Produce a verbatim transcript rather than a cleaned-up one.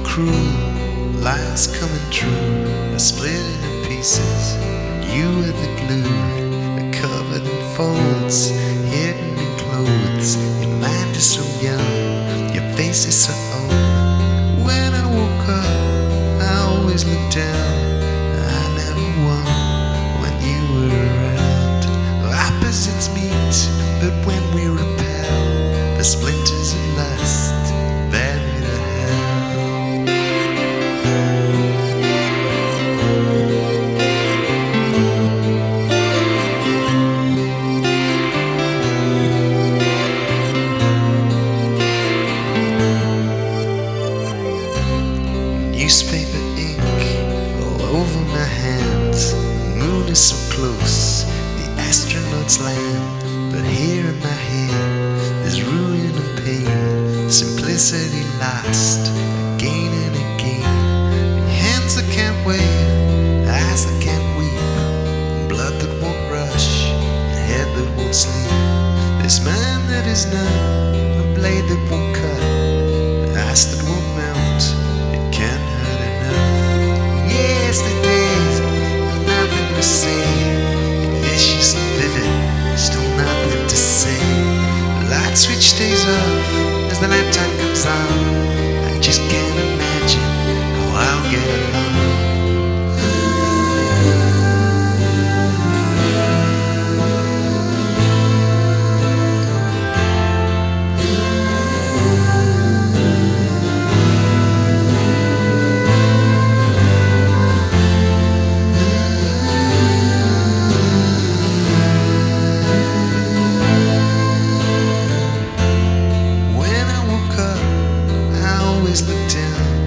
cruel, lies coming true, are split into pieces. You are the glue, are covered in folds, hidden in clothes. Your mind is so young, your face is so old. When I woke up, I always looked down. I never won when you were around. Opposites meet, but when we repel, the splinters of lust bury the hell. Newspaper ink all over my hands. The moon is so close, the astronauts land. But here in my head, there's ruin and pain. Simplicity lost, again and again. Hands that can't wave, eyes that can't weep, blood that won't rush, a head that won't sleep. This mind that is numb, a blade that won't cut, ice that won't melt, it can't hurt enough. Yesterdays, nothing to say, vicious and vivid, still nothing to say. Light switch stays off as the nighttime comes on. I just can't imagine how I'll get along. Always look down.